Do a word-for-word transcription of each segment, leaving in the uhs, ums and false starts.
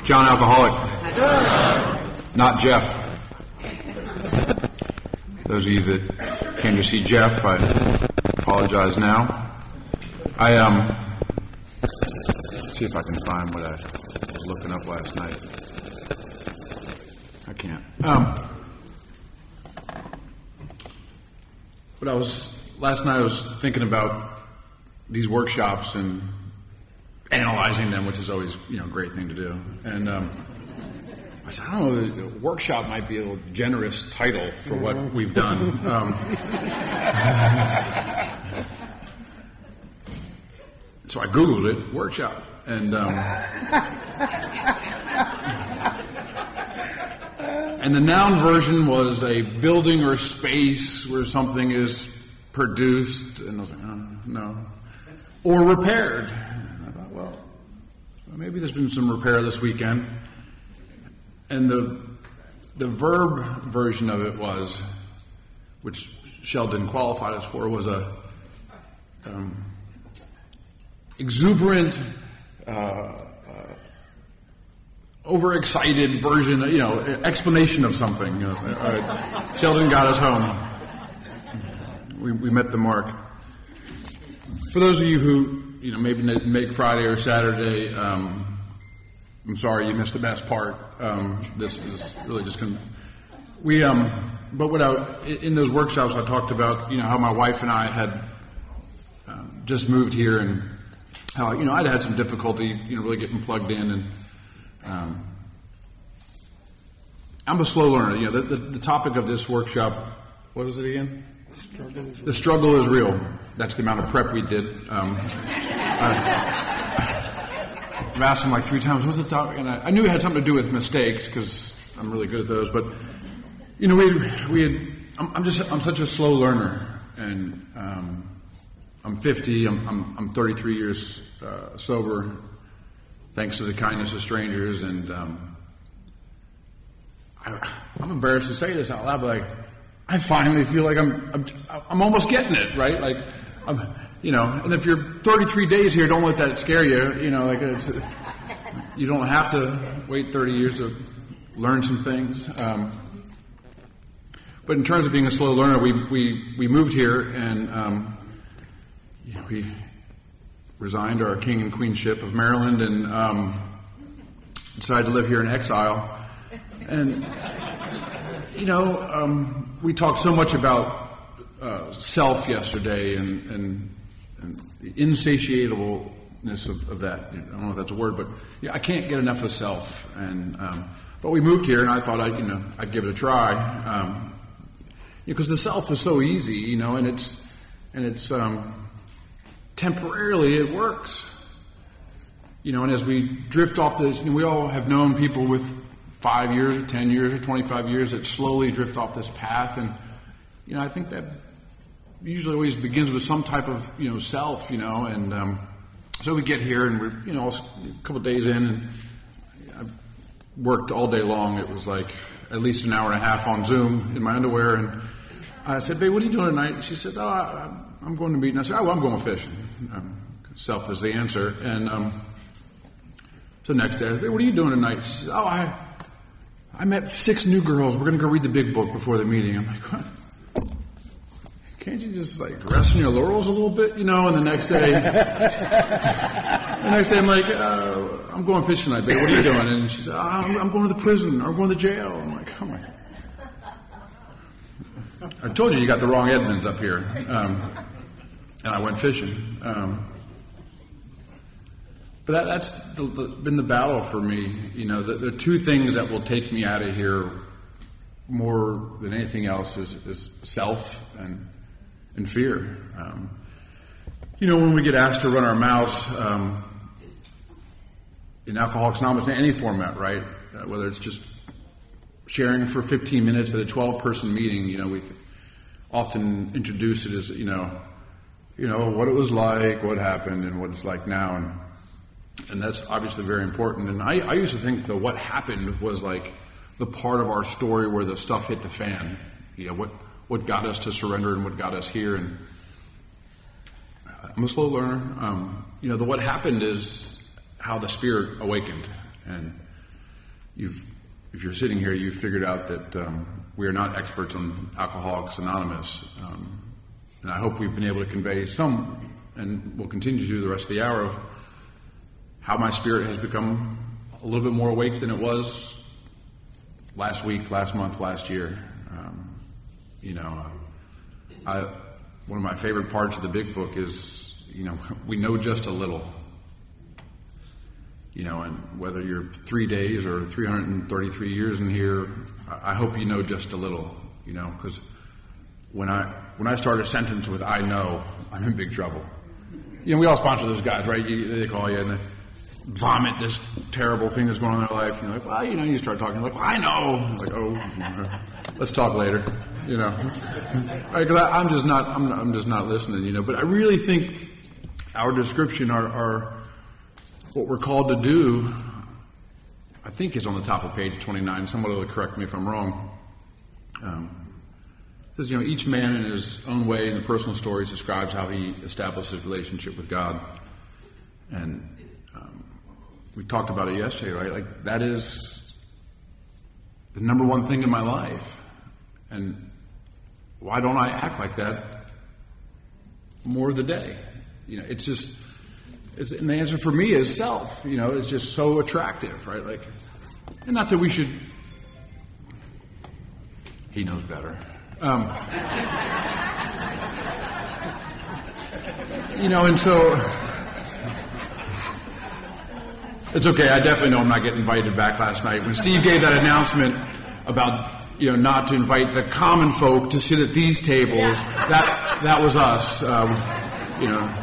John Alcoholic. Not Jeff. Those of you that came to see Jeff, I apologize now. I um, let's see if I can find what I was looking up last night. I can't. Um, but I was last night. I was thinking about these workshops and analyzing them, which is always, you know, a great thing to do. And um, I said, I don't know, workshop might be a little generous title for what we've done. Um, so I Googled it, workshop, and um, and the noun version was a building or space where something is produced, and I was like, oh, no, or repaired. Maybe there's been some repair this weekend. And the the verb version of it was, which Sheldon qualified us for, was a um, exuberant, uh, uh, overexcited version, you know, explanation of something. You know. uh, Sheldon got us home. We, we met the mark. For those of you who, you know, maybe make Friday or Saturday, um, I'm sorry you missed the best part. Um, this is really just going to... We, um, but what I, in those workshops I talked about, you know, how my wife and I had um, just moved here and how, you know, I'd had some difficulty, you know, really getting plugged in, and um, I'm a slow learner. You know, the, the, the topic of this workshop, what is it again? Struggle is the struggle is real. That's the amount of prep we did. Um, I, I've asked him like three times, what's the topic? And I, I knew it had something to do with mistakes because I'm really good at those. But, you know, we we had, I'm, I'm just, I'm such a slow learner. And um, I'm fifty, I'm, I'm, I'm thirty-three years uh, sober, thanks to the kindness of strangers. And um, I, I'm embarrassed to say this out loud, but like, I finally feel like I'm, I'm I'm almost getting it, right? Like, I'm, you know, and if you're thirty-three days here, don't let that scare you. You know, like it's, you don't have to wait thirty years to learn some things. Um, but in terms of being a slow learner, we we, we moved here and um, you know, we resigned our king and queenship of Maryland and um, decided to live here in exile. And you know. Um, We talked so much about uh, self yesterday and, and, and the insatiableness of, of that. I don't know if that's a word, but yeah, I can't get enough of self. And um, but we moved here, and I thought I, you know, I'd give it a try um, because the self is so easy, you know, and it's and it's um, temporarily it works, you know. And as we drift off this, you know, we all have known people with five years or ten years or twenty-five years that slowly drift off this path. And, you know, I think that usually always begins with some type of, you know, self, you know, and um, so we get here and we're, you know, a couple of days in and I've worked all day long. It was like at least an hour and a half on Zoom in my underwear. And I said, babe, what are you doing tonight? And she said, oh, I, I'm going to meet. And I said, oh, well, I'm going fishing. Um, self is the answer. And um, so next day, I said, babe, what are you doing tonight? She said, oh, I... I met six new girls. We're going to go read the big book before the meeting. I'm like, what? Can't you just like rest on your laurels a little bit, you know? And the next day, the next day I'm like, uh, I'm going fishing tonight, babe. What are you doing? And she said, oh, I'm, I'm going to the prison. Or I'm going to jail. I'm like, oh my. I told you you got the wrong Edmonds up here. Um, and I went fishing. Um, But that, that's the, the, been the battle for me. You know, the, the two things that will take me out of here more than anything else is, is self and and fear. Um, you know, when we get asked to run our mouths um, in Alcoholics Anonymous, in any format, right? Uh, whether it's just sharing for fifteen minutes at a twelve-person meeting, you know, we often introduce it as, you know, you know what it was like, what happened, and what it's like now, and. And that's obviously very important. And I, I used to think that what happened was like the part of our story where the stuff hit the fan. You know, what, what got us to surrender and what got us here. And I'm a slow learner. Um, you know, the what happened is how the Spirit awakened. And you've, if you're sitting here, you've figured out that um, we are not experts on Alcoholics Anonymous. Um, and I hope we've been able to convey some, and we'll continue to do the rest of the hour, of how my spirit has become a little bit more awake than it was last week, last month, last year. Um, you know, I, one of my favorite parts of the Big Book is, you know, we know just a little. You know, and whether you're three days or three hundred thirty-three years in here, I hope you know just a little, you know, because when I when I start a sentence with "I know," I'm in big trouble. You know, we all sponsor those guys, right? You, they call you and they vomit this terrible thing that's going on in their life. And you're like, well, you know, you start talking, like, well, I know. It's like, oh, let's talk later, you know. Right, 'cause I, I'm just not, I'm, I'm just not listening, you know. But I really think our description, our, our what we're called to do, I think is on the top of page twenty-nine. Somebody will correct me if I'm wrong. Um, Says, you know, each man in his own way in the personal stories describes how he established his relationship with God. And um, we talked about it yesterday, right? Like, that is the number one thing in my life. And why don't I act like that more of the day? You know, it's just, it's, and the answer for me is self. You know, it's just so attractive, right? Like, and not that we should, he knows better. Um, you know, and so it's okay. I definitely know I'm not getting invited back last night. When Steve gave that announcement about, you know, not to invite the common folk to sit at these tables, that that was us. Um, you know,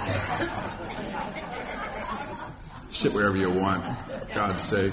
sit wherever you want, for God's sake.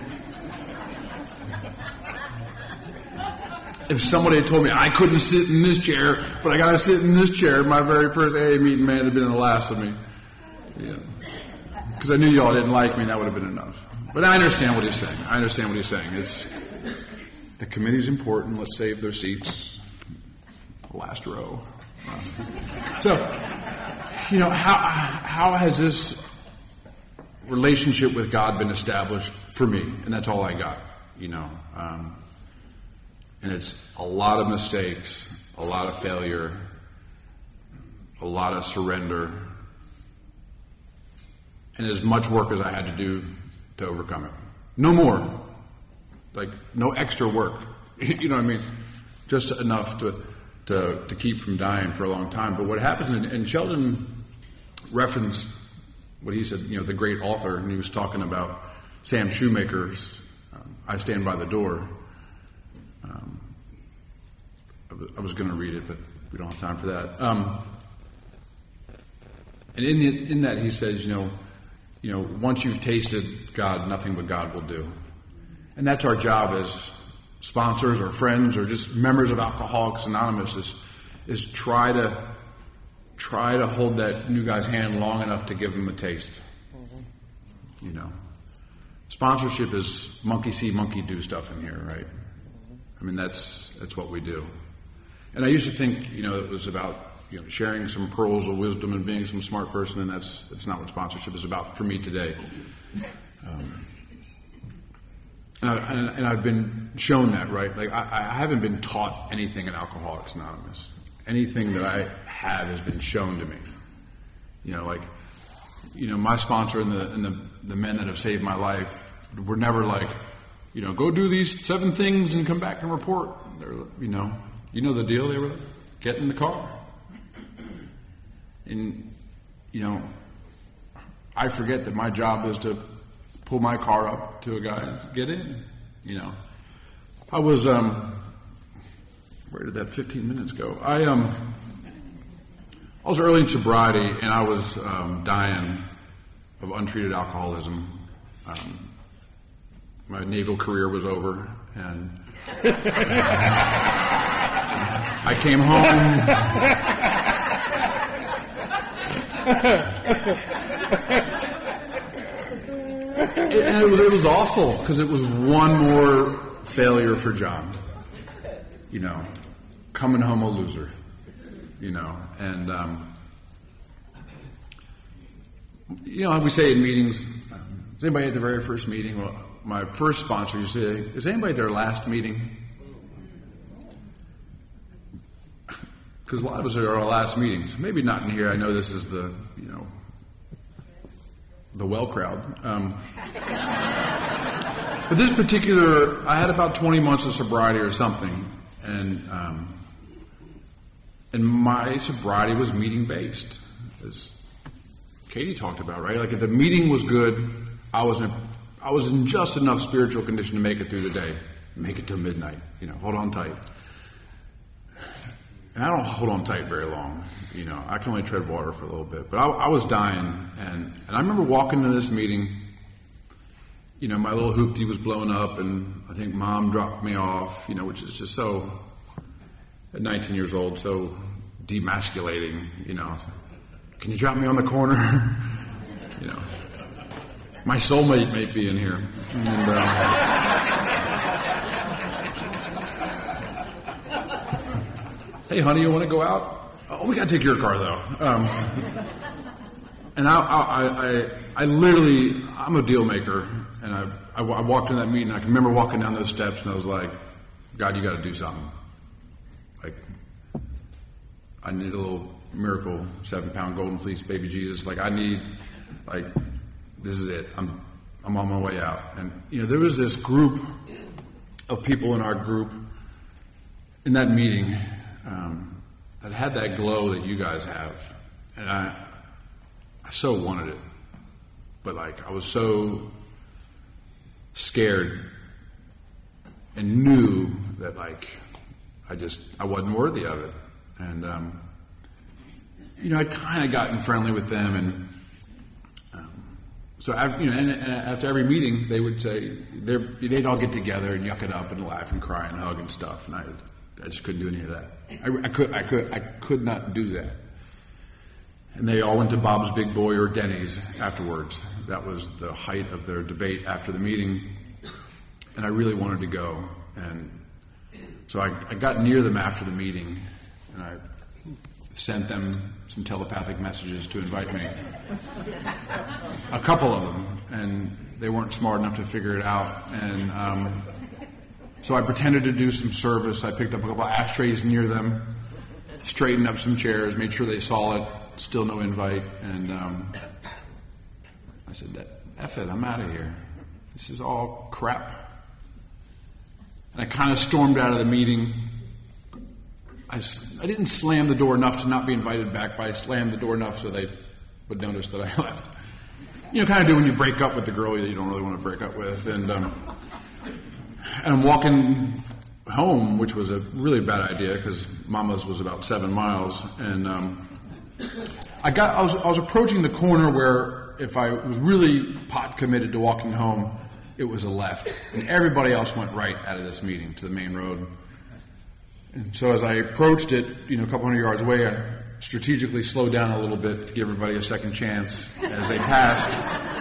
If somebody had told me I couldn't sit in this chair, but I got to sit in this chair, my very first A A meeting, man, had been the last of me. Yeah. Because I knew y'all didn't like me, and that would have been enough. But I understand what he's saying. I understand what he's saying. It's, the committee's important. Let's save their seats. Last row. Uh, so, you know, how how has this relationship with God been established for me? And that's all I got, you know. Um, And it's a lot of mistakes, a lot of failure, a lot of surrender, and as much work as I had to do to overcome it. No more. Like, no extra work. You know what I mean? Just enough to to, to keep from dying for a long time. But what happens, and, and Sheldon referenced what he said, you know, the great author, and he was talking about Sam Shoemaker's um, I Stand by the Door. Um, I was going to read it, but we don't have time for that. Um, and in the, in that he says, you know, you know, once you've tasted God, nothing but God will do. And that's our job as sponsors or friends or just members of Alcoholics Anonymous is is try to try to hold that new guy's hand long enough to give him a taste. Mm-hmm. You know, sponsorship is monkey see, monkey do stuff in here, right? I mean, that's that's what we do. And I used to think, you know, it was about, you know, sharing some pearls of wisdom and being some smart person, and that's that's not what sponsorship is about for me today. Um, and, I, and, and I've been shown that, right? Like, I, I haven't been taught anything in Alcoholics Anonymous. Anything that I have has been shown to me. You know, like, you know, my sponsor and the and the, the men that have saved my life were never like, you know, go do these seven things and come back and report. They're, you know, you know the deal. They were like, get in the car. And, you know, I forget that my job is to pull my car up to a guy and get in. You know, I was, um, where did that fifteen minutes go? I, um, I was early in sobriety, and I was um, dying of untreated alcoholism. Um, my naval career was over, and I came home. it, and it was it was awful because it was one more failure for John. You know, coming home a loser. You know, and um, you know how we say in meetings, um, is anybody at the very first meeting? Well, my first sponsor used to say, is anybody at their last meeting? Because a lot of us are at our last meetings. Maybe not in here. I know this is the, you know, the well crowd. Um, but this particular, I had about twenty months of sobriety or something, and um, and my sobriety was meeting based, as Katie talked about, right? Like if the meeting was good, I was in, I was in just enough spiritual condition to make it through the day, make it till midnight. You know, hold on tight. And I don't hold on tight very long. You know, I can only tread water for a little bit. But I, I was dying, and, and I remember walking to this meeting. You know, my little hoopty was blowing up, and I think Mom dropped me off, you know, which is just so, at nineteen years old, so demasculating, you know. So, can you drop me on the corner? You know, my soulmate may be in here. And, uh, hey, honey, you want to go out? Oh, we got to take your car, though. Um, and I, I, I, I literally, I'm a deal maker. And I, I, I walked in that meeting. I can remember walking down those steps, and I was like, God, you got to do something. Like, I need a little miracle, seven-pound golden fleece baby Jesus. Like, I need, like, this is it. I'm, I'm on my way out. And, you know, there was this group of people in our group in that meeting Um, that had that glow that you guys have, and I, I so wanted it, but like I was so scared and knew that like I just I wasn't worthy of it, and um, you know I'd kind of gotten friendly with them, and um, so after, you know, and, and after every meeting they would say they'd all get together and yuck it up and laugh and cry and hug and stuff, and I. I just couldn't do any of that. I, I could, I could, I could not do that. And they all went to Bob's Big Boy or Denny's afterwards. That was the height of their debate after the meeting, and I really wanted to go. And so I, I got near them after the meeting, and I sent them some telepathic messages to invite me. A couple of them, and they weren't smart enough to figure it out. And um, So I pretended to do some service. I picked up a couple of ashtrays near them, straightened up some chairs, made sure they saw it, still no invite. And um, I said, F it, I'm out of here. This is all crap. And I kind of stormed out of the meeting. I, I didn't slam the door enough to not be invited back, but I slammed the door enough so they would notice that I left. You know, kind of do when you break up with the girl that you don't really want to break up with. And... Um, And I'm walking home, which was a really bad idea because Mama's was about seven miles. And um, I got, I was, I was approaching the corner where if I was really pot committed to walking home, it was a left. And everybody else went right out of this meeting to the main road. And so as I approached it, you know, a couple hundred yards away, I strategically slowed down a little bit to give everybody a second chance as they passed.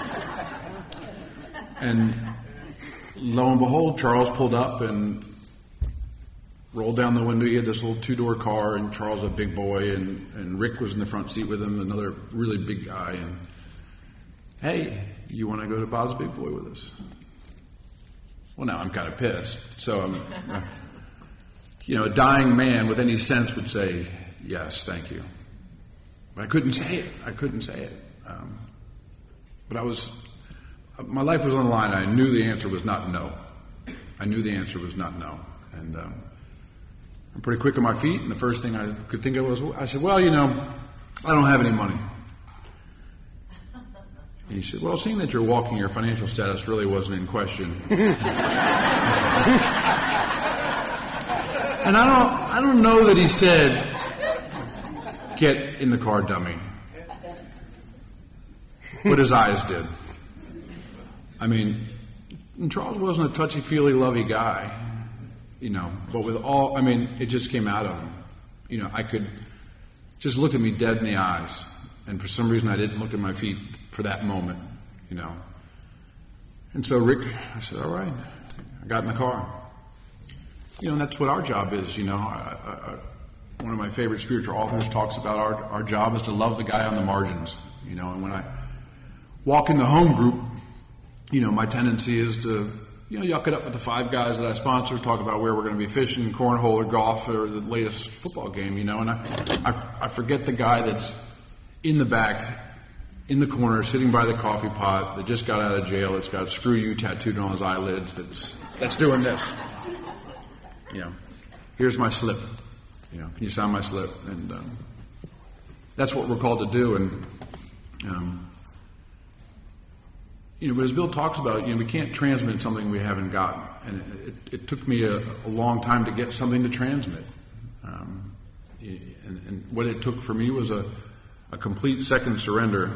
And lo and behold, Charles pulled up and rolled down the window. He had this little two-door car, and Charles a big boy, and, and Rick was in the front seat with him, another really big guy. And, hey, you want to go to Bob's Big Boy with us? Well, now I'm kind of pissed. So, I'm, uh, you know, a dying man with any sense would say, yes, thank you. But I couldn't say it. I couldn't say it. Um, but I was... My life was on the line. I knew the answer was not no. I knew the answer was not no. And um, I'm pretty quick on my feet, and the first thing I could think of was, I said, well, you know, I don't have any money. And he said, well, seeing that you're walking, your financial status really wasn't in question. And I don't, I don't know that he said, get in the car, dummy. But his eyes did. I mean, Charles wasn't a touchy-feely, lovey guy, you know, but with all, I mean, it just came out of him. You know, I could just look at me dead in the eyes, and for some reason I didn't look at my feet for that moment, you know. And so Rick, I said, all right, I got in the car. You know, and that's what our job is, you know. I, I, one of my favorite spiritual authors talks about our, our job is to love the guy on the margins, you know, and when I walk in the home group, you know, my tendency is to, you know, yuck it up with the five guys that I sponsor, talk about where we're going to be fishing, cornhole or golf or the latest football game, you know, and I, I, I forget the guy that's in the back, in the corner, sitting by the coffee pot, that just got out of jail, that's got "screw you" tattooed on his eyelids, that's, that's doing this. You know, here's my slip. You know, can you sign my slip? And um, that's what we're called to do. And, um, you know, but as Bill talks about, you know, we can't transmit something we haven't gotten. And it, it took me a, a long time to get something to transmit. Um, and, and what it took for me was a, a complete second surrender.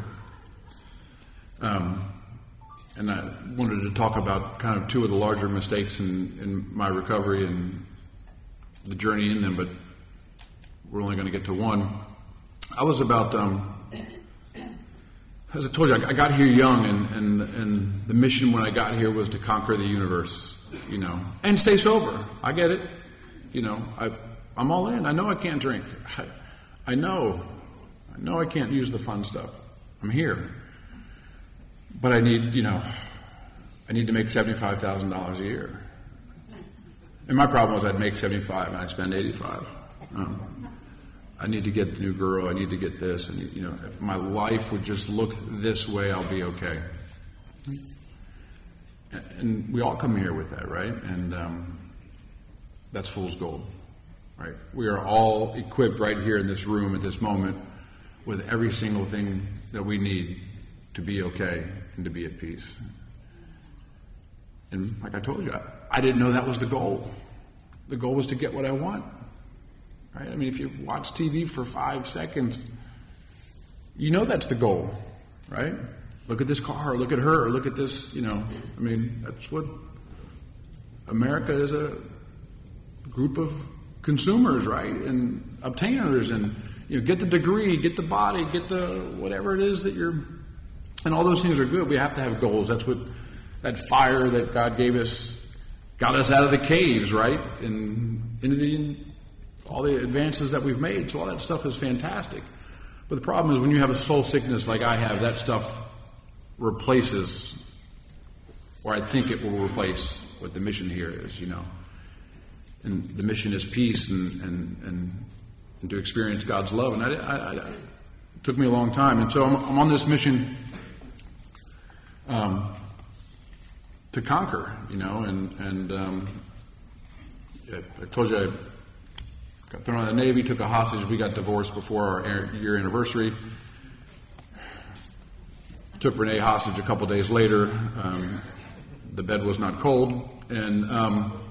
Um, and I wanted to talk about kind of two of the larger mistakes in, in my recovery and the journey in them, but we're only going to get to one. I was about, um, as I told you, I, I got here young, and, and and the mission when I got here was to conquer the universe, you know, and stay sober. I get it, you know. I I'm all in. I know I can't drink. I, I know, I know I can't use the fun stuff. I'm here, but I need, you know, I need to make seventy-five thousand dollars a year. And my problem was I'd make seventy-five and I'd spend eighty-five. Um, I need to get the new girl. I need to get this. And, you know, if my life would just look this way, I'll be okay. And we all come here with that, right? And um, that's fool's gold, right? We are all equipped right here in this room at this moment with every single thing that we need to be okay and to be at peace. And like I told you, I, I didn't know that was the goal. The goal was to get what I want. Right? I mean, if you watch T V for five seconds, you know that's the goal, right? Look at this car, look at her, look at this, you know. I mean, that's what America is, a group of consumers, right? And obtainers, and, you know, get the degree, get the body, get the whatever it is that you're, and all those things are good. We have to have goals. That's what, that fire that God gave us got us out of the caves, right? And into the, all the advances that we've made. So all that stuff is fantastic. But the problem is when you have a soul sickness like I have, that stuff replaces, or I think it will replace what the mission here is, you know. And the mission is peace and and, and, and to experience God's love. And I, I, I, it took me a long time. And so I'm, I'm on this mission um, to conquer, you know. And, and um, I, I told you I got thrown out of the Navy, took a hostage. We got divorced before our year anniversary. Took Renee hostage a couple days later. Um, the bed was not cold. And um,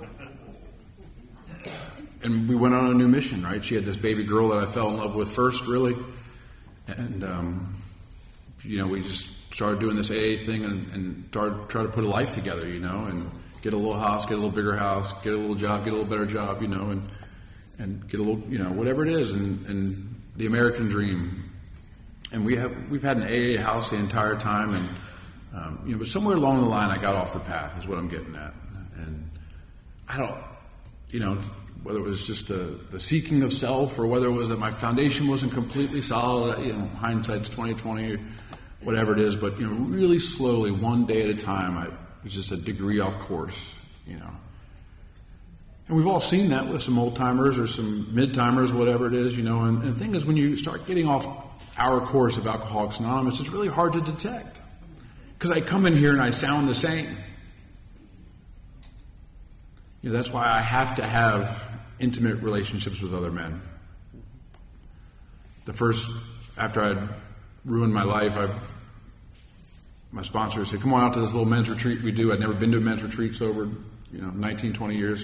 and we went on a new mission, right? She had this baby girl that I fell in love with first, really. And, um, you know, we just started doing this A A thing and, and started trying to put a life together, you know, and get a little house, get a little bigger house, get a little job, get a little better job, you know, and and get a little, you know, whatever it is, and, and the American dream. And we have, we've had an A A house the entire time, and, um, you know, but somewhere along the line I got off the path, is what I'm getting at. And I don't, you know, whether it was just the, the seeking of self, or whether it was that my foundation wasn't completely solid, you know, hindsight's twenty twenty, whatever it is, but, you know, really slowly, one day at a time, I was just a degree off course, you know. And we've all seen that with some old-timers or some mid-timers, whatever it is, you know. And, and the thing is, when you start getting off our course of Alcoholics Anonymous, it's really hard to detect. Because I come in here and I sound the same. You know, that's why I have to have intimate relationships with other men. The first, after I'd ruined my life, I, my sponsor said, come on out to this little men's retreat we do. I'd never been to a men's retreat sober, you know, nineteen, twenty years.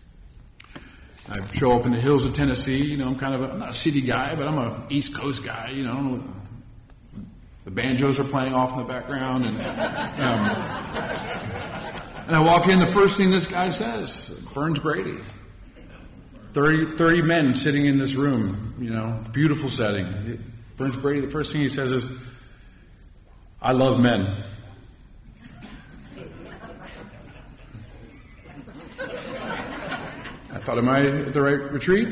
I show up in the hills of Tennessee, you know, I'm kind of a, I'm not a city guy, but I'm a East Coast guy, you know. The banjos are playing off in the background, and um, and I walk in, the first thing this guy says, Burns Brady. thirty, thirty men sitting in this room, you know, beautiful setting. Burns Brady, the first thing he says is, I love men. I thought, am I at the right retreat?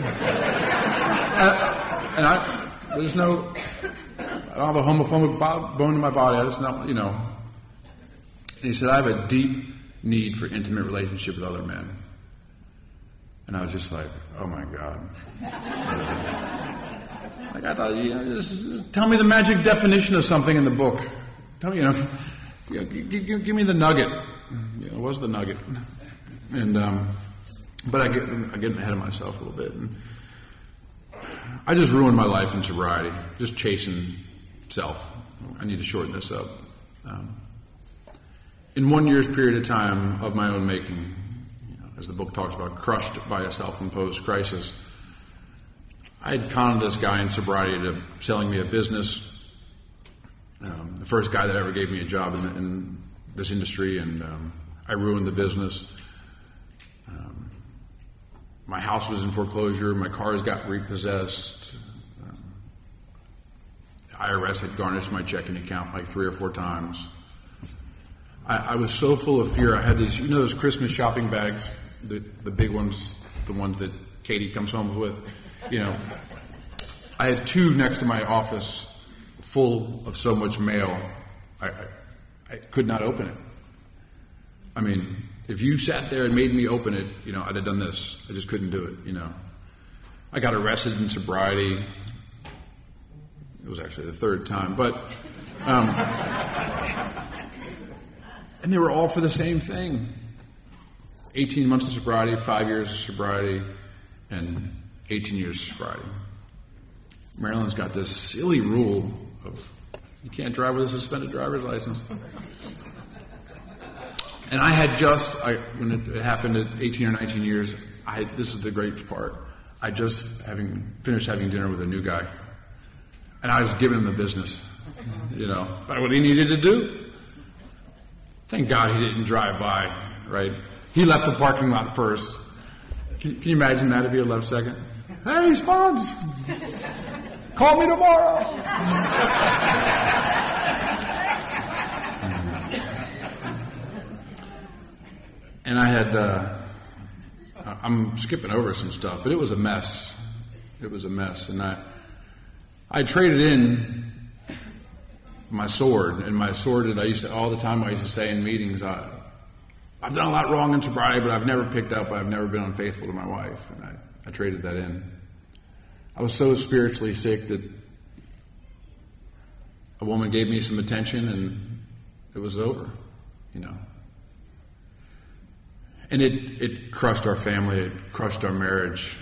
uh, and I, there's no, I don't have a homophobic bone in my body. It's not, you know. he said, I have a deep need for intimate relationship with other men. And I was just like, oh my God. Like I thought, you know, just, just tell me the magic definition of something in the book. Tell me, you know, give, give, give me the nugget. You know, what's the nugget? And um, but I get I get ahead of myself a little bit. And I just ruined my life in sobriety, just chasing self. I need to shorten this up. Um, in one year's period of time of my own making, you know, as the book talks about, crushed by a self-imposed crisis, I had conned this guy in sobriety into selling me a business. Um, the first guy that ever gave me a job in, the, in this industry, and um, I ruined the business. Um, my house was in foreclosure. My cars got repossessed. Um, the I R S had garnished my checking account like three or four times. I, I was so full of fear. I had these, you know, those Christmas shopping bags, the the big ones, the ones that Katie comes home with. You know, I had two next to my office, full of so much mail. I, I, I could not open it. I mean, if you sat there and made me open it, you know, I'd have done this. I just couldn't do it, you know. I got arrested in sobriety. It was actually the third time, but, um, and they were all for the same thing. eighteen months of sobriety, five years of sobriety, and eighteen years of sobriety. Maryland's got this silly rule of you can't drive with a suspended driver's license. And I had just, I, when it, it happened at eighteen or nineteen years, I had, this is the great part. I just having finished having dinner with a new guy, and I was giving him the business, you know, about what he needed to do. Thank God he didn't drive by, right? He left the parking lot first. Can, can you imagine that if he had left second? Hey, Spuds, call me tomorrow. And I had, uh, I'm skipping over some stuff, but it was a mess. It was a mess. And I, I traded in my sword, and my sword that I used to, all the time I used to say in meetings, I, I've done a lot wrong in sobriety, but I've never picked up, I've never been unfaithful to my wife. And I, I traded that in. I was so spiritually sick that a woman gave me some attention and it was over, you know. And it, it crushed our family, it crushed our marriage.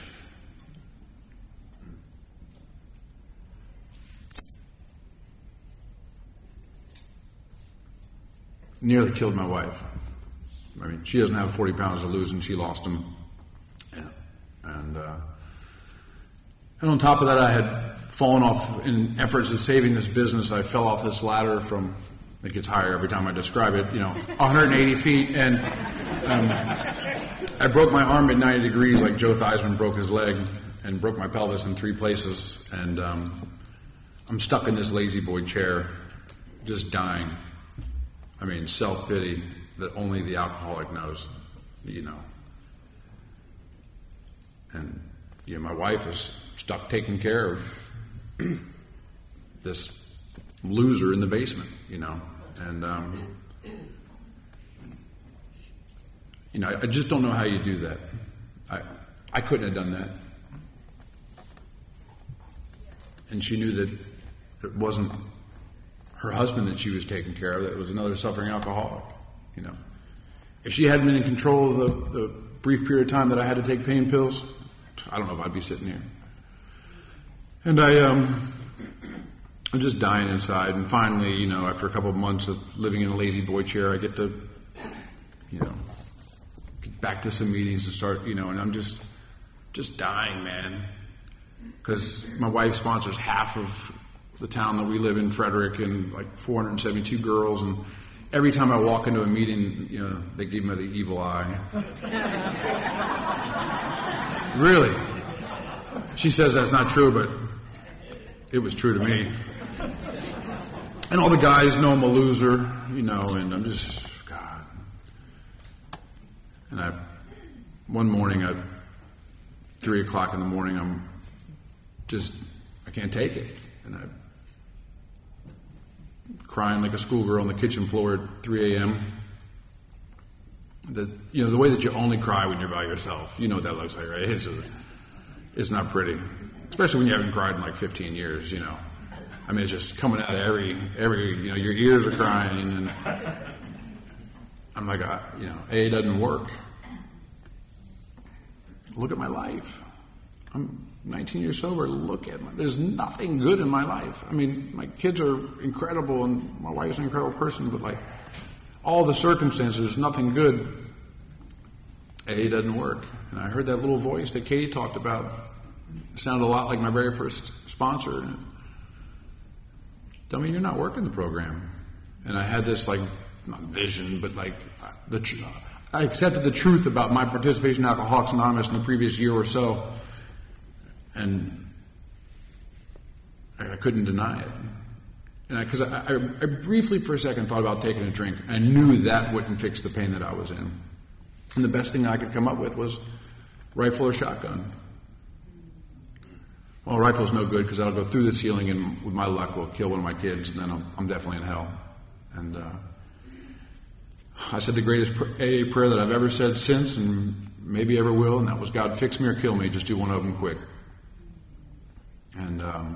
Nearly killed my wife. I mean, she doesn't have forty pounds to lose, and she lost them. Yeah. And uh, and on top of that, I had fallen off in efforts of saving this business. I fell off this ladder from, it gets higher every time I describe it, you know, one hundred eighty feet, and um, I broke my arm at ninety degrees like Joe Theismann broke his leg, and broke my pelvis in three places, and um, I'm stuck in this lazy boy chair, just dying. I mean, self-pity that only the alcoholic knows, you know. And, you know, my wife is stuck taking care of this loser in the basement, you know. And, um, you know, I, I just don't know how you do that. I, I couldn't have done that. And she knew that it wasn't her husband that she was taking care of, that it was another suffering alcoholic, you know. If she hadn't been in control of the, the brief period of time that I had to take pain pills, I don't know if I'd be sitting here. And I, um, I'm just dying inside. And finally, you know, after a couple of months of living in a lazy boy chair, I get to, you know, get back to some meetings and start, you know, and I'm just, just dying, man. Because my wife sponsors half of the town that we live in, Frederick, and like four hundred seventy-two girls, and every time I walk into a meeting, you know, they give me the evil eye. Really. She says that's not true, but it was true to me. And all the guys know I'm a loser, you know, and I'm just, God. And I, one morning at three o'clock in the morning, I'm just, I can't take it. And I, crying like a schoolgirl on the kitchen floor at three a.m., The, you know, the way that you only cry when you're by yourself. You know what that looks like, right? It's, it's not pretty. Especially when you haven't cried in like fifteen years, you know. I mean, it's just coming out of every, every, you know, your ears are crying. And I'm like, uh, you know, A, it doesn't work. Look at my life. I'm nineteen years sober. Look at my, there's nothing good in my life. I mean, my kids are incredible and my wife's an incredible person, but like all the circumstances, there's nothing good. A, doesn't work. And I heard that little voice that Katie talked about. It sounded a lot like my very first sponsor. Tell me you're not working the program. And I had this like, not vision, but like the tr- I accepted the truth about my participation in Alcoholics Anonymous in the previous year or so. And I couldn't deny it. And because I, I, I briefly for a second thought about taking a drink. I knew that wouldn't fix the pain that I was in. And the best thing I could come up with was rifle or shotgun. Well, rifle's no good because that'll go through the ceiling and with my luck will kill one of my kids and then I'm, I'm definitely in hell. And uh, I said the greatest A A prayer that I've ever said since and maybe ever will, and that was, God, fix me or kill me, just do one of them quick. And um,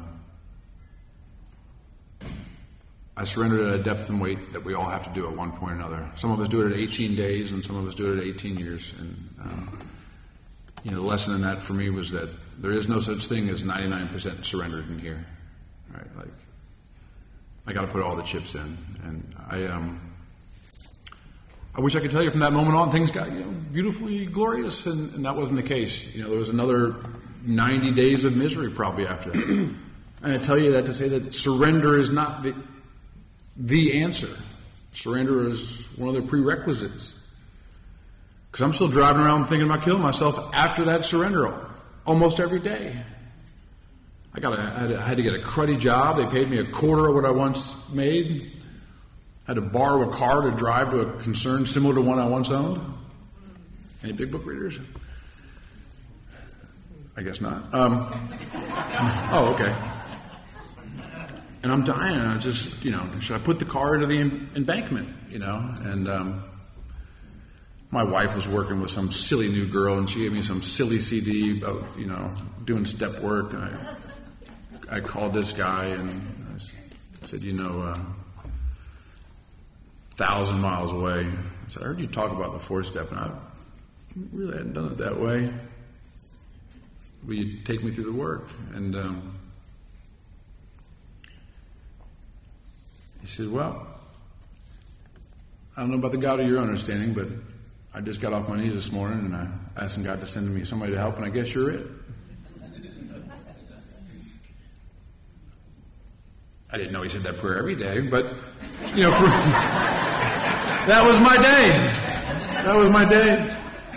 I surrendered at a depth and weight that we all have to do at one point or another. Some of us do it at eighteen days and some of us do it at eighteen years. And um, you know, the lesson in that for me was that there is no such thing as ninety-nine percent surrendered in here. Right? Like, I got to put all the chips in. And I um, I wish I could tell you from that moment on things got, you know, beautifully glorious, and, and that wasn't the case. You know, there was another ninety days of misery probably after that. And I tell you that to say that surrender is not the the answer. Surrender is one of the prerequisites. Because I'm still driving around thinking about killing myself after that surrender almost every day. I got a, I had, a, I had to get a cruddy job. They paid me a quarter of what I once made. I had to borrow a car to drive to a concern similar to one I once owned. Any big book readers? I guess not. Um, oh, okay. And I'm dying. I just, you know, should I put the car into the em- embankment? You know, and um, my wife was working with some silly new girl, and she gave me some silly C D about, you know, doing step work. And I, I called this guy and I said, you know, uh, thousand miles away. I said, I heard you talk about the four step, and I really hadn't done it that way. Will you take me through the work? And um, he said, well, I don't know about the God of your understanding, but I just got off my knees this morning and I asked God to send me somebody to help, and I guess you're it. I didn't know he said that prayer every day, but, you know, for, that was my day. That was my day.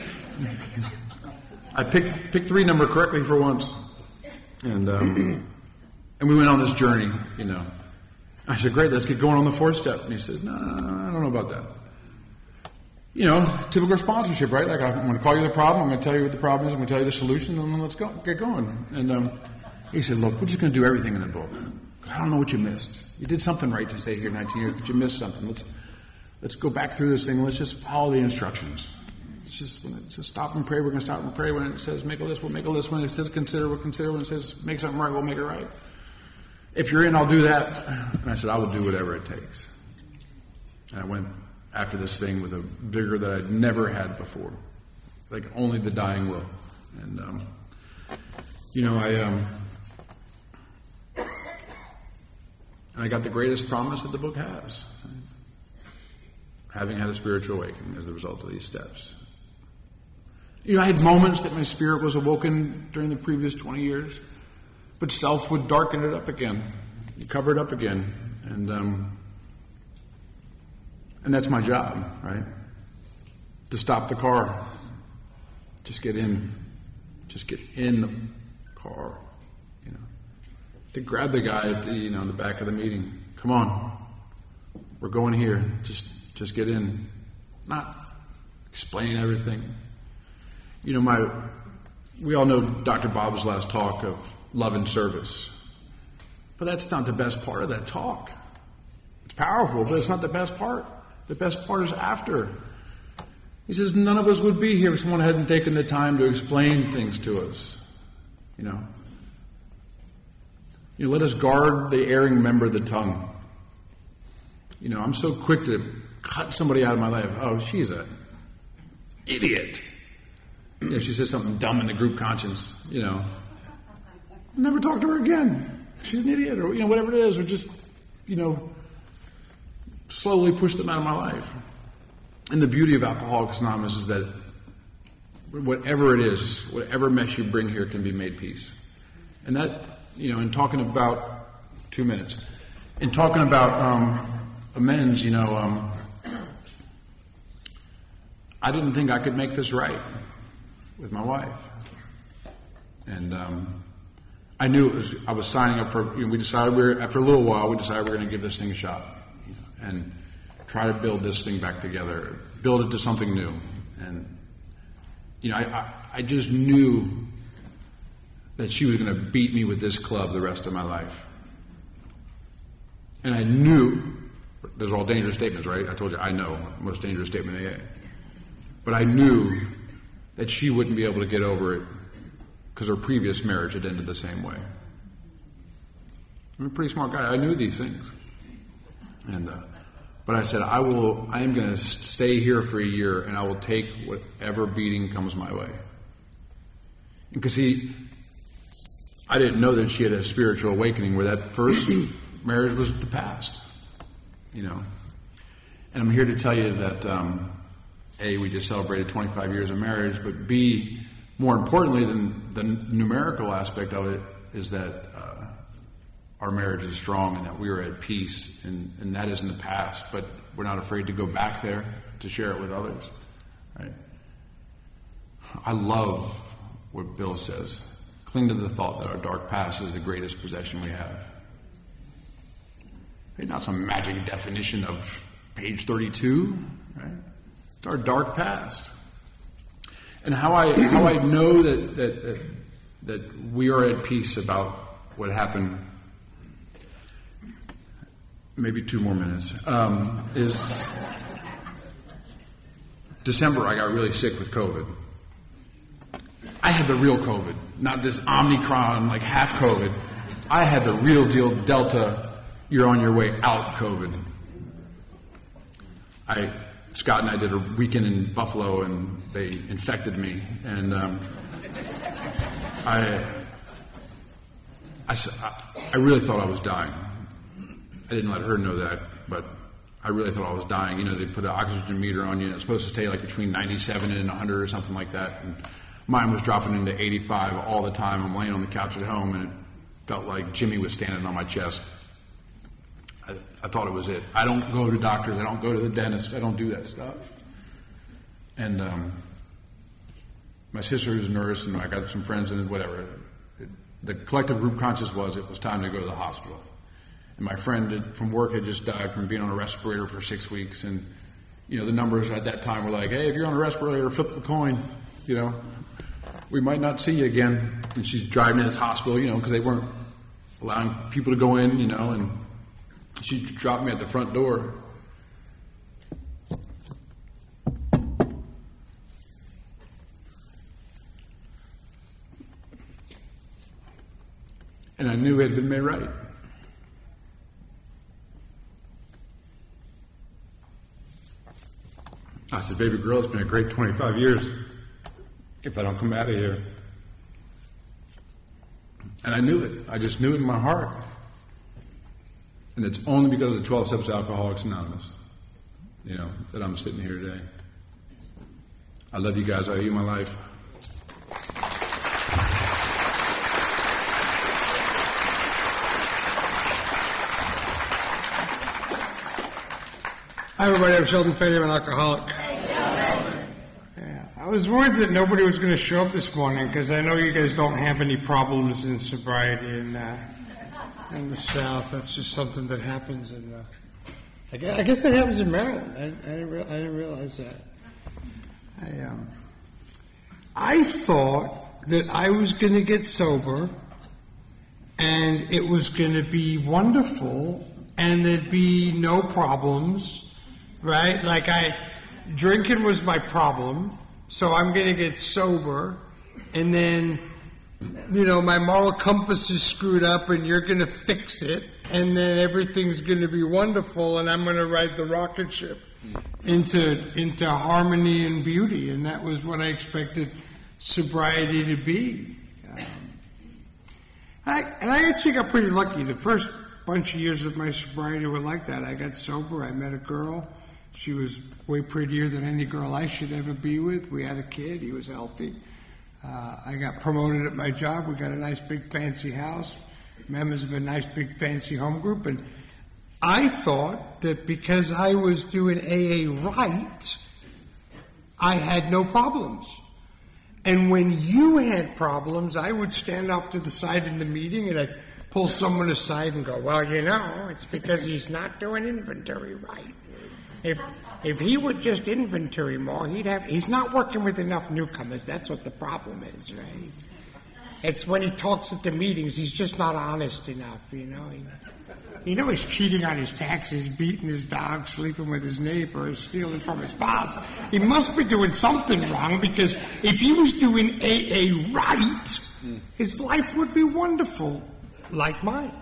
I picked picked three number correctly for once, and um, and we went on this journey. You know, I said, "Great, let's get going on the fourth step." And he said, "No, no, no, I don't know about that." You know, typical sponsorship, right? Like, I'm going to call you the problem. I'm going to tell you what the problem is. I'm going to tell you the solution, and then let's go, get going. And um, he said, "Look, we're just going to do everything in the book. I don't know what you missed. You did something right to stay here nineteen years, but you missed something. Let's let's go back through this thing. Let's just follow the instructions." It's just, when it says stop and pray, we're going to stop and pray. When it says make a list, we'll make a list. When it says consider, we'll consider. When it says make something right, we'll make it right. If you're in, I'll do that. And I said, I will do whatever it takes. And I went after this thing with a vigor that I'd never had before. Like only the dying will. And, um, you know, I, um, and I got the greatest promise that the book has. Having had a spiritual awakening as the result of these steps. You know, I had moments that my spirit was awoken during the previous twenty years, but self would darken it up again, cover it up again, and um, and that's my job, right? To stop the car, just get in, just get in the car, you know. To grab the guy at the, you know, in the back of the meeting, come on, we're going here, just just get in, not explain everything. You know, my, we all know Doctor Bob's last talk of love and service. But that's not the best part of that talk. It's powerful, but it's not the best part. The best part is after. He says, none of us would be here if someone hadn't taken the time to explain things to us. You know, you know, let us guard the erring member of the tongue. You know, I'm so quick to cut somebody out of my life. Oh, she's an idiot. You know, she says something dumb in the group conscience, you know. I'll never talk to her again. She's an idiot, or, you know, whatever it is, or just, you know, slowly push them out of my life. And the beauty of Alcoholics Anonymous is that whatever it is, whatever mess you bring here can be made peace. And that, you know, in talking about, two minutes, in talking about um, amends, you know, um, I didn't think I could make this right with my wife. And um, I knew it was, I was signing up for, you know, we decided we were, after a little while, we decided we were going to give this thing a shot, you know, and try to build this thing back together, build it to something new. And, you know, I, I, I just knew that she was going to beat me with this club the rest of my life. And I knew, those are all dangerous statements, right? I told you, I know, most dangerous statement in A A. But I knew that she wouldn't be able to get over it because her previous marriage had ended the same way. I'm a pretty smart guy. I knew these things. And, uh, but I said, I will, I am going to stay here for a year and I will take whatever beating comes my way. Because see, I didn't know that she had a spiritual awakening where that first marriage was the past, you know. And I'm here to tell you that, um, A, we just celebrated twenty-five years of marriage, but B, more importantly than the numerical aspect of it, is that uh, our marriage is strong and that we are at peace, and, and that is in the past, but we're not afraid to go back there to share it with others, right? I love what Bill says. Cling to the thought that our dark past is the greatest possession we have. It's not some magic definition of page thirty-two, right? It's our dark past. And how I how I know that that that, that we are at peace about what happened, maybe two more minutes, um, is December I got really sick with COVID. I had the real COVID, not this Omicron, like half COVID. I had the real deal Delta, you're on your way out COVID. I, Scott and I did a weekend in Buffalo and they infected me. And um, I, I, I really thought I was dying. I didn't let her know that, but I really thought I was dying. You know, they put the oxygen meter on you and it's supposed to stay like between ninety-seven and one hundred or something like that. And mine was dropping into eighty-five all the time. I'm laying on the couch at home and it felt like Jimmy was standing on my chest. I, I thought it was it. I don't go to doctors. I don't go to the dentist. I don't do that stuff. And um, my sister is a nurse and I got some friends and whatever. It, the collective group conscious was it was time to go to the hospital. And my friend had, from work had just died from being on a respirator for six weeks. And, you know, the numbers at that time were like, hey, if you're on a respirator, flip the coin, you know. We might not see you again. And she's driving in this hospital, you know, because they weren't allowing people to go in, you know, and she dropped me at the front door. And I knew it had been made right. I said, baby girl, it's been a great twenty-five years. If I don't come out of here. And I knew it. I just knew it in my heart. And it's only because of the twelve steps of Alcoholics Anonymous, you know, that I'm sitting here today. I love you guys. I owe you my life. Hi, everybody. I'm Sheldon Fady. I'm an alcoholic. I was worried that nobody was going to show up this morning because I know you guys don't have any problems in sobriety in, uh, in the South. That's just something that happens in, uh, I, guess, I guess that happens in Maryland. I, I, didn't, re- I didn't realize that. I, um, I thought that I was going to get sober and it was going to be wonderful and there'd be no problems, right? Like I... drinking was my problem, so I'm going to get sober, and then, you know, my moral compass is screwed up, and you're going to fix it, and then everything's going to be wonderful, and I'm going to ride the rocket ship into into harmony and beauty, and that was what I expected sobriety to be. Um, I, and I actually got pretty lucky. The first bunch of years of my sobriety were like that. I got sober. I met a girl. She was way prettier than any girl I should ever be with. We had a kid. He was healthy. Uh, I got promoted at my job. We got a nice big fancy house, members of a nice big fancy home group. And I thought that because I was doing A A right, I had no problems. And when you had problems, I would stand off to the side in the meeting and I'd pull someone aside and go, well, you know, it's because he's not doing inventory right. If if he would just inventory more, he'd have. He's not working with enough newcomers. That's what the problem is, right? It's when he talks at the meetings, he's just not honest enough, you know. He, you know, he's cheating on his taxes, beating his dog, sleeping with his neighbor, stealing from his boss. He must be doing something wrong because if he was doing A A right, his life would be wonderful, like mine.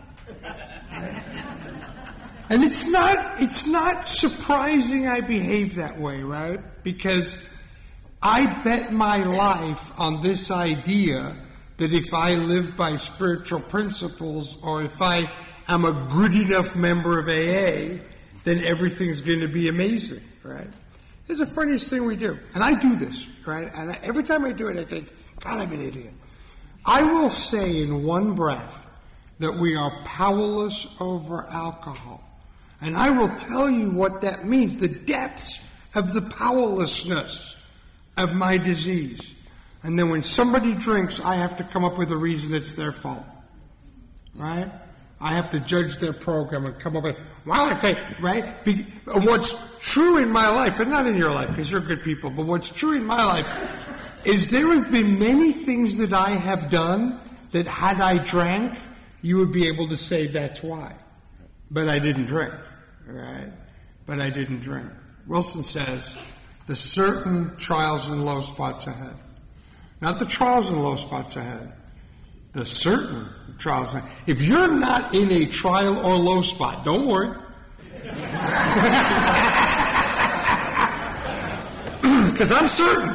And it's not, it's not surprising I behave that way, right? Because I bet my life on this idea that if I live by spiritual principles or if I am a good enough member of A A, then everything's going to be amazing, right? It's the funniest thing we do. And I do this, right? And I, every time I do it, I think, God, I'm an idiot. I will say in one breath that we are powerless over alcohol. And I will tell you what that means, the depths of the powerlessness of my disease. And then when somebody drinks, I have to come up with a reason it's their fault. Right? I have to judge their program and come up with, well, if they, right? Be, what's true in my life, and not in your life, because you're good people, but what's true in my life is there have been many things that I have done that had I drank, you would be able to say that's why. But I didn't drink, right? But I didn't drink. Wilson says, the certain trials and low spots ahead. Not the trials and low spots ahead. The certain trials ahead. If you're not in a trial or low spot, don't worry. Because I'm certain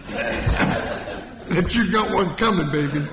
that you got one coming, baby.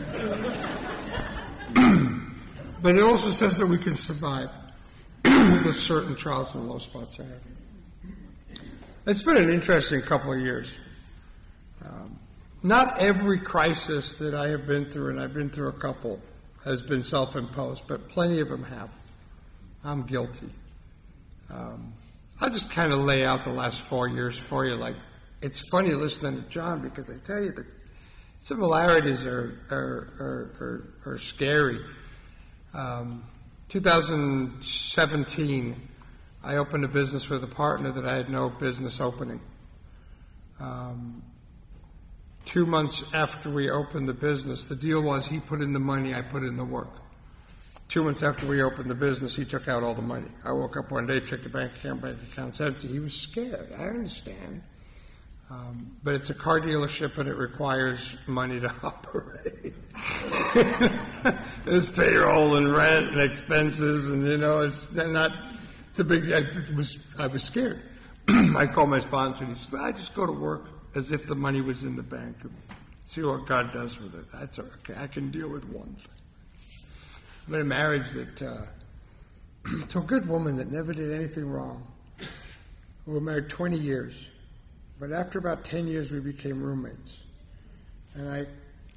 But it also says that we can survive the certain trials and low spots ahead. It's been an interesting couple of years. Um, not every crisis that I have been through, and I've been through a couple, has been self-imposed, but plenty of them have. I'm guilty. Um, I'll just kind of lay out the last four years for you. Like, it's funny listening to John because I tell you the similarities are are are, are, are scary. Um, two thousand seventeen, I opened a business with a partner that I had no business opening. Um, two months after we opened the business, the deal was he put in the money, I put in the work. Two months after we opened the business, he took out all the money. I woke up one day, checked the bank account, bank account's empty. He was scared. I understand. Um, but it's a car dealership and it requires money to operate. There's payroll and rent and expenses, and you know, it's not, it's a big, I was, I was scared. I called my sponsor and he said, I just go to work as if the money was in the bank and see what God does with it. That's okay. I can deal with one thing. I'm in a marriage that, uh, to a good woman that never did anything wrong. We were married twenty years. But after about ten years, we became roommates. And I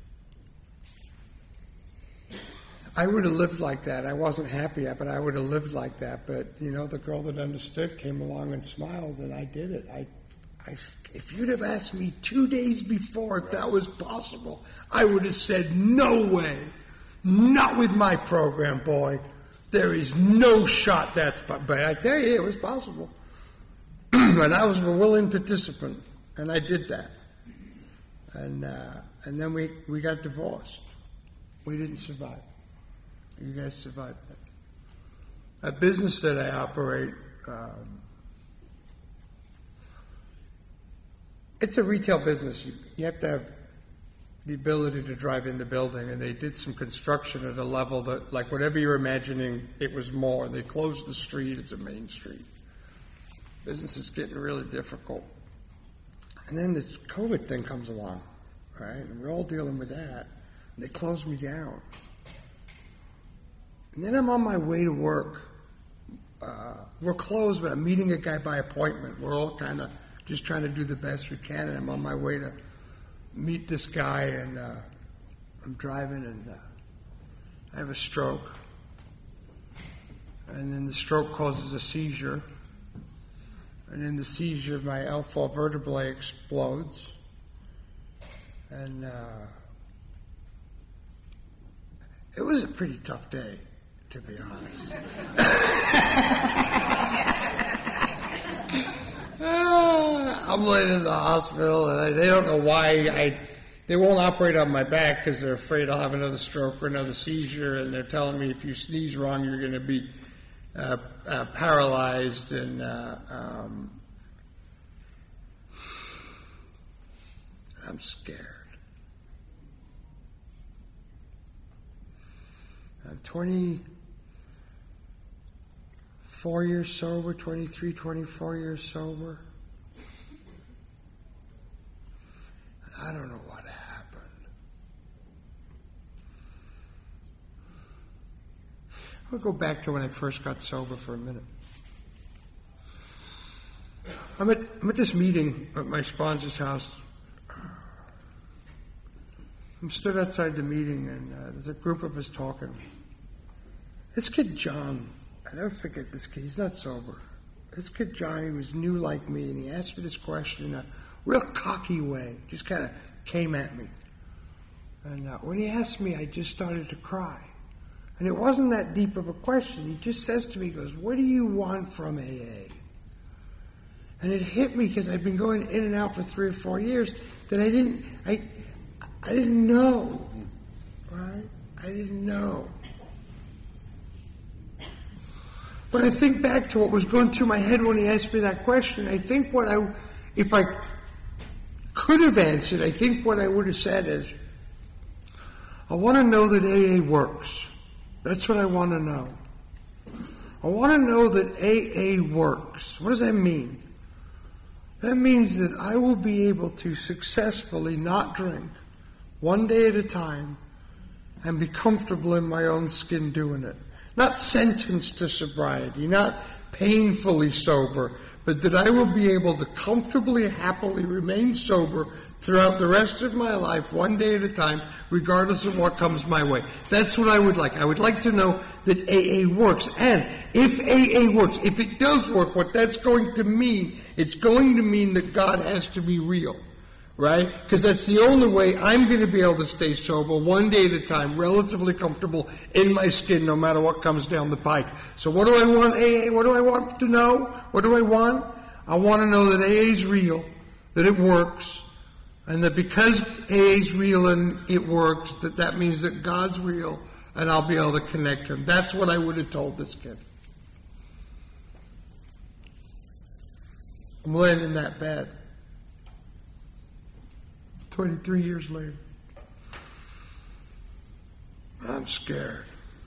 I would have lived like that. I wasn't happy, but I would have lived like that. But, you know, the girl that understood came along and smiled, and I did it. I, I, if you'd have asked me two days before if that was possible, I would have said, no way. Not with my program, boy. There is no shot that's... But I tell you, it was possible. And I was a willing participant, and I did that. And uh, and then we, we got divorced. We didn't survive. You guys survived that. A business that I operate, um, it's a retail business. You, you have to have the ability to drive in the building, and they did some construction at a level that, like, whatever you're imagining, it was more. They closed the street. It's a main street. Business is getting really difficult. And then this COVID thing comes along, right? And we're all dealing with that. And they close me down. And then I'm on my way to work. Uh, we're closed, but I'm meeting a guy by appointment. We're all kind of just trying to do the best we can, and I'm on my way to meet this guy, and uh, I'm driving, and uh, I have a stroke. And then the stroke causes a seizure. And in the seizure, my L four vertebrae explodes. And uh, it was a pretty tough day, to be honest. I'm laying in the hospital, and I, they don't know why I. They won't operate on my back because they're afraid I'll have another stroke or another seizure, and they're telling me if you sneeze wrong, you're going to be uh, uh, paralyzed. And uh, um, I'm scared. I'm twenty-four years sober, twenty-three, twenty-four years sober. I don't know what happened. I'll go back to when I first got sober for a minute. I'm at, I'm at this meeting at my sponsor's house. I'm stood outside the meeting, and uh, there's a group of us talking. This kid, John, I never forget this kid. He's not sober. This kid, John, he was new like me, and he asked me this question in a real cocky way. Just kind of came at me. And uh, when he asked me, I just started to cry. And it wasn't that deep of a question. He just says to me, he goes, "What do you want from A A?" And it hit me because I've been going in and out for three or four years that I didn't, I, I didn't know, right? I didn't know. But I think back to what was going through my head when he asked me that question. I think what I, if I could have answered, I think what I would have said is, I want to know that A A works. That's what I want to know. I want to know that A A works. What does that mean? That means that I will be able to successfully not drink one day at a time and be comfortable in my own skin doing it. Not sentenced to sobriety, not painfully sober, but that I will be able to comfortably, happily remain sober throughout the rest of my life, one day at a time, regardless of what comes my way. That's what I would like. I would like to know that A A works. And if A A works, if it does work, what that's going to mean, it's going to mean that God has to be real. Right? Because that's the only way I'm going to be able to stay sober one day at a time, relatively comfortable in my skin, no matter what comes down the pike. So what do I want A A? What do I want to know? What do I want? I want to know that A A is real, that it works, and that because A A is real and it works, that that means that God's real, and I'll be able to connect to Him. That's what I would have told this kid. I'm laying in that bed. twenty-three years later. I'm scared.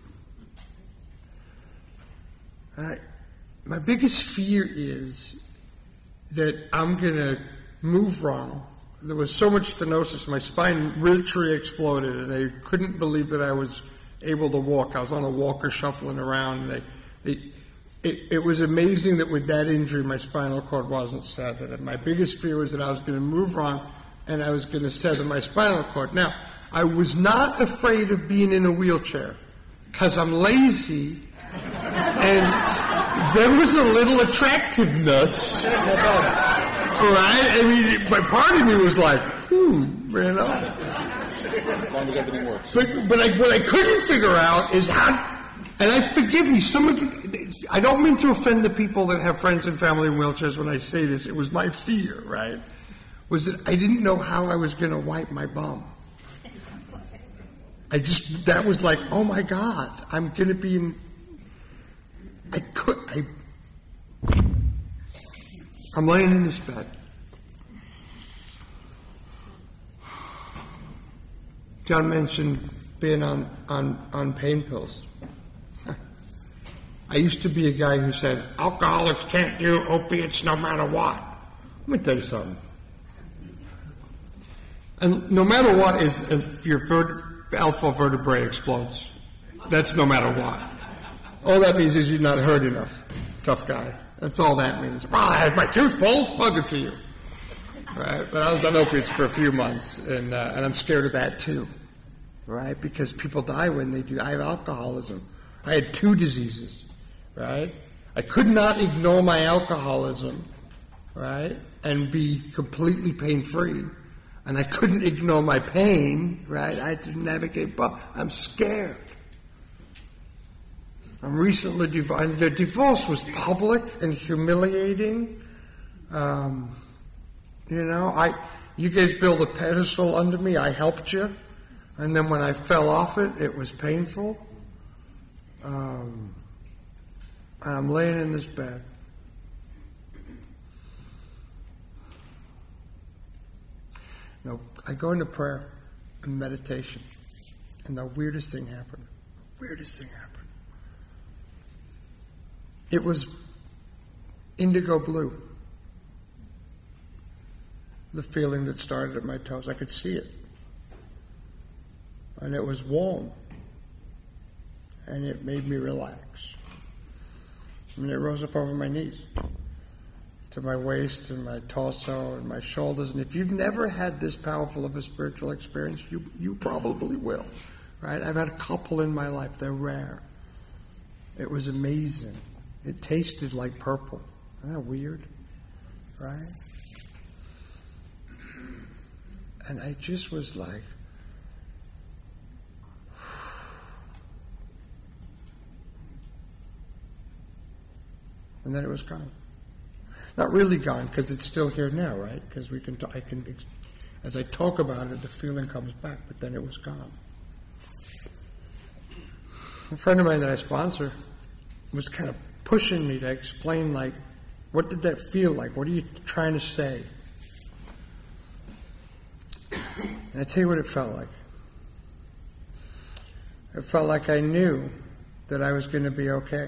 And I, my biggest fear is that I'm going to move wrong. There was so much stenosis, my spine literally exploded, and they couldn't believe that I was able to walk. I was on a walker shuffling around, and they, they it, it was amazing that with that injury, my spinal cord wasn't severed. And my biggest fear was that I was going to move wrong, and I was going to sever my spinal cord. Now, I was not afraid of being in a wheelchair, because I'm lazy, and there was a little attractiveness, right? I mean, but part of me was like, hmm, you know. As long as everything works. But, but I, what I couldn't figure out is how, and I forgive me, some of the, I don't mean to offend the people that have friends and family in wheelchairs when I say this. It was my fear, right? Was that I didn't know how I was going to wipe my bum. I just, that was like, oh my God, I'm going to be in, I could, I, I'm laying in this bed. John mentioned being on, on, on pain pills. I used to be a guy who said, alcoholics can't do opiates no matter what. Let me tell you something. And no matter what is if your vert- alpha vertebrae explodes. That's no matter what. All that means is you're not hurt enough. Tough guy. That's all that means. Well, I had my tooth pulled. Well, good for you. Right? But I was on opiates for a few months, and uh, and I'm scared of that too. Right? Because people die when they do. I have alcoholism. I had two diseases. Right? I could not ignore my alcoholism. Right? And be completely pain-free. And I couldn't ignore my pain. Right? I had to navigate both. I'm scared. I'm recently divorced. The divorce was public and humiliating. Um, you know, I, you guys built a pedestal under me. I helped you, and then when I fell off it, it was painful. Um, I'm laying in this bed. Now, I go into prayer and meditation, and the weirdest thing happened. Weirdest thing happened. It was indigo blue. The feeling that started at my toes. I could see it. And it was warm. And it made me relax. And it rose up over my knees, to my waist and my torso and my shoulders. And if you've never had this powerful of a spiritual experience, you, you probably will. Right? I've had a couple in my life. They're rare. It was amazing. It tasted like purple. Isn't that weird? Right? And I just was like, and then it was gone. Not really gone, because it's still here now, right? Because we can, t- I can, as I talk about it, the feeling comes back, but then it was gone. A friend of mine that I sponsor was kind of pushing me to explain, like, what did that feel like? What are you trying to say? And I tell you what it felt like. It felt like I knew that I was going to be okay.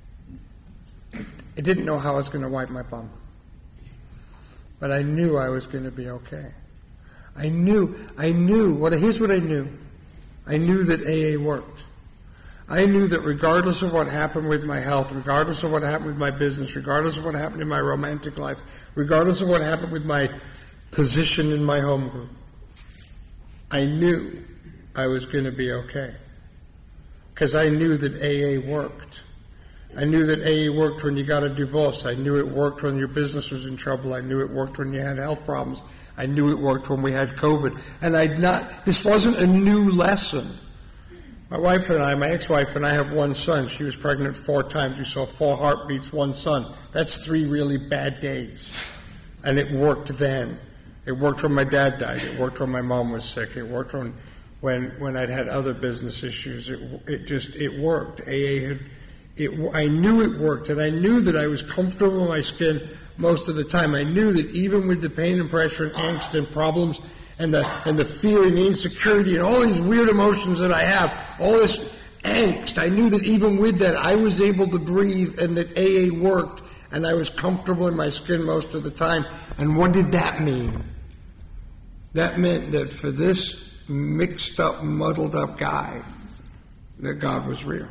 I didn't know how I was going to wipe my bum. But I knew I was going to be okay. I knew, I knew, what, here's what I knew. I knew that A A worked. I knew that regardless of what happened with my health, regardless of what happened with my business, regardless of what happened in my romantic life, regardless of what happened with my position in my home group, I knew I was going to be okay. Because I knew that A A worked. I knew that A A worked when you got a divorce. I knew it worked when your business was in trouble. I knew it worked when you had health problems. I knew it worked when we had COVID. And I'd not, this wasn't a new lesson. My wife and I, my ex-wife and I have one son. She was pregnant four times. We saw four heartbeats, one son. That's three really bad days. And it worked then. It worked when my dad died. It worked when my mom was sick. It worked when when, when I'd had other business issues. It, it just, it worked. A A had, it, I knew it worked, and I knew that I was comfortable in my skin most of the time. I knew that even with the pain and pressure and angst and problems and the and the fear and the insecurity and all these weird emotions that I have, all this angst, I knew that even with that, I was able to breathe and that A A worked, and I was comfortable in my skin most of the time. And what did that mean? That meant that for this mixed up, muddled up guy, that God was real.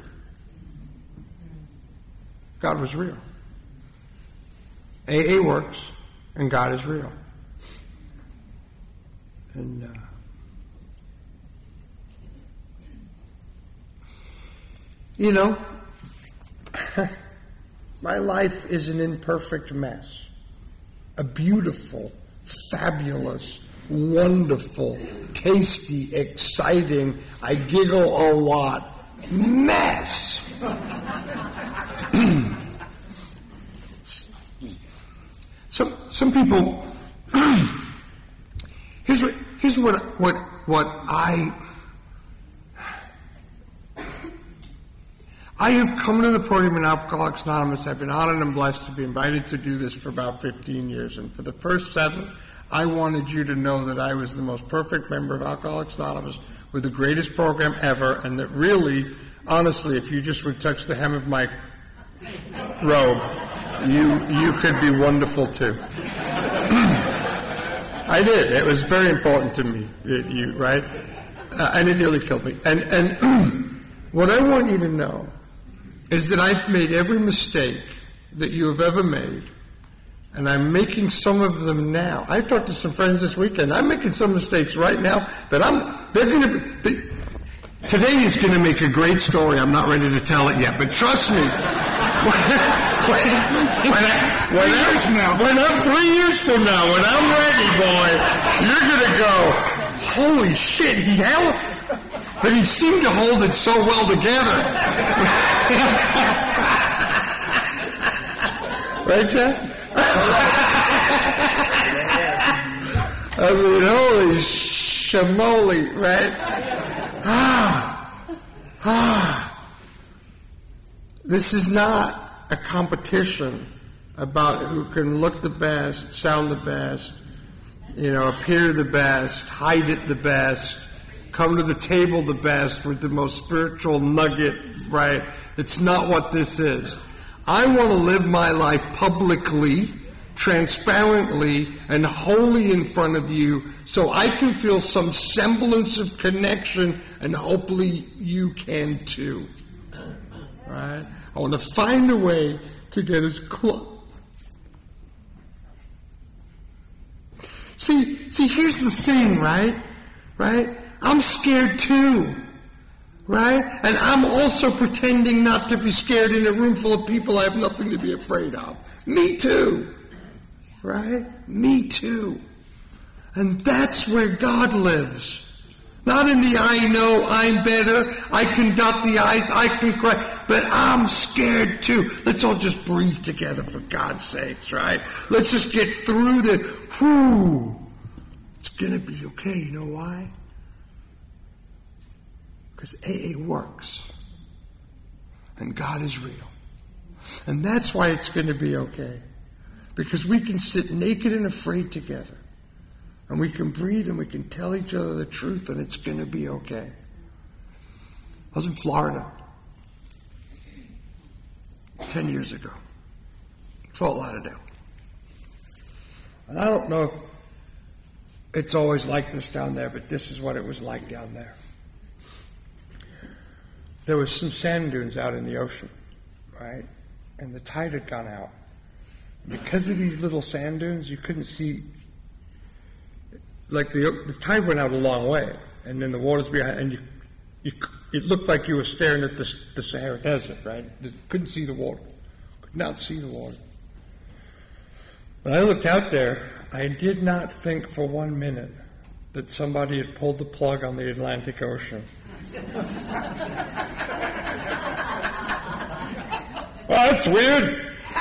God was real. A A works, and God is real. And uh, you know, my life is an imperfect mess. A beautiful, fabulous, wonderful, tasty, exciting, I giggle a lot, mess. some some people here's what here's what what what I I have come to the podium in Alcoholics Anonymous. I've been honored and blessed to be invited to do this for about fifteen years, and for the first seven, I wanted you to know that I was the most perfect member of Alcoholics Anonymous with the greatest program ever, and that really, honestly, if you just would touch the hem of my robe, you you could be wonderful too. I did. It was very important to me. It, you right, uh, and it nearly killed me. And and what I want you to know is that I've made every mistake that you have ever made, and I'm making some of them now. I talked to some friends this weekend. I'm making some mistakes right now that I'm. They're going to. They, today is going to make a great story. I'm not ready to tell it yet, but trust me. When, when, I, when, I, when I'm three years from now, when I'm ready, boy, you're going to go, holy shit, he held, but he seemed to hold it so well together. Right, Jeff? I mean, holy shamoli, right? Ah, ah. This is not a competition about who can look the best, sound the best, you know, appear the best, hide it the best, come to the table the best with the most spiritual nugget, right? It's not what this is. I want to live my life publicly, transparently, and wholly in front of you so I can feel some semblance of connection, and hopefully you can too. Right? I want to find a way to get as close. See, see, here's the thing, right? Right? I'm scared too. Right? And I'm also pretending not to be scared in a room full of people I have nothing to be afraid of. Me too. Right? Me too. And that's where God lives. Not in the I know, I'm better, I can dot the I's, I can cry, but I'm scared too. Let's all just breathe together for God's sakes, right? Let's just get through the, whoo, it's going to be okay. You know why? Because A A works. And God is real. And that's why it's going to be okay. Because we can sit naked and afraid together. And we can breathe and we can tell each other the truth, and it's going to be okay. I was in Florida ten years ago. Fort Lauderdale. And I don't know if it's always like this down there, but this is what it was like down there. There was some sand dunes out in the ocean, right? And the tide had gone out. Because of these little sand dunes, you couldn't see. Like the the tide went out a long way, and then the water's behind, and you, you it looked like you were staring at the the Sahara Desert, right? You couldn't see the water, could not see the water. When I looked out there, I did not think for one minute that somebody had pulled the plug on the Atlantic Ocean. Well, that's weird.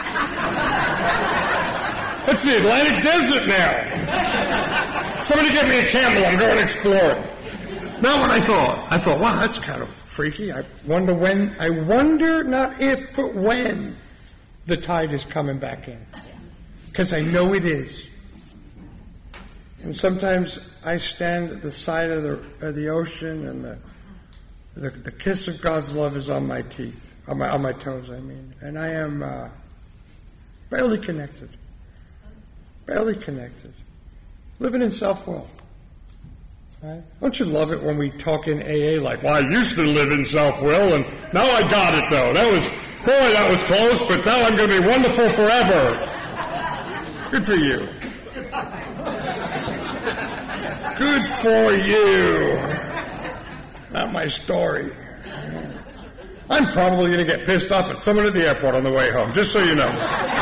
It's the Atlantic Desert now. Somebody get me a camel, I'm going exploring. Not what I thought. I thought, wow, that's kind of freaky. I wonder when, I wonder not if, but when the tide is coming back in. Because I know it is. And sometimes I stand at the side of the of the ocean, and the, the the kiss of God's love is on my teeth, on my on my toes, I mean. And I am uh, barely connected. Barely connected. Living in self-will. Right? Don't you love it when we talk in A A like, well, I used to live in self-will, and now I got it, though. That was, boy, that was close, but now I'm going to be wonderful forever. Good for you. Good for you. Not my story. I'm probably going to get pissed off at someone at the airport on the way home, just so you know.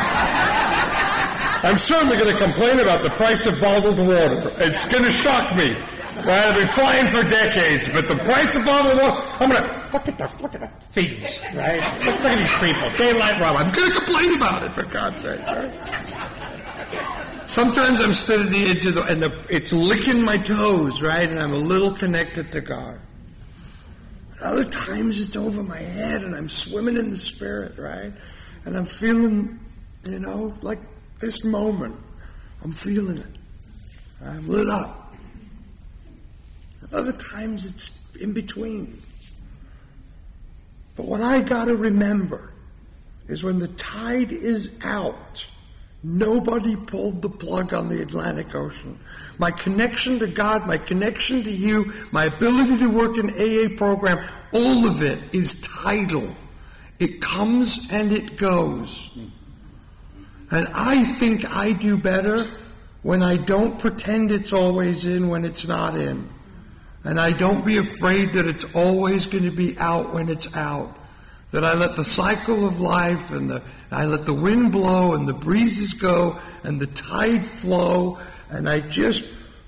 I'm certainly going to complain about the price of bottled water. It's going to shock me. Right? I've been flying for decades, but the price of bottled water, I'm going to, look at the, look at the thieves, right? Look, look at these people, daylight rob. I'm going to complain about it, for God's sake, right? Sometimes I'm stood at the edge of the, and the, it's licking my toes, right? And I'm a little connected to God. Other times it's over my head and I'm swimming in the Spirit, right? And I'm feeling, you know, like this moment, I'm feeling it. I'm lit up. Other times it's in between. But what I got to remember is when the tide is out, nobody pulled the plug on the Atlantic Ocean. My connection to God, my connection to you, my ability to work in A A program, all of it is tidal. It comes and it goes. And I think I do better when I don't pretend it's always in when it's not in. And I don't be afraid that it's always going to be out when it's out. That I let the cycle of life and the I let the wind blow and the breezes go and the tide flow, and I just,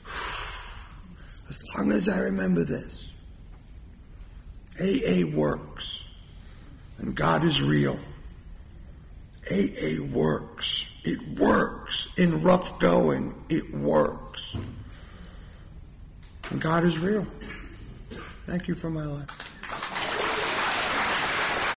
as long as I remember this, A A works and God is real. A A works. It works in rough going. It works. And God is real. Thank you for my life.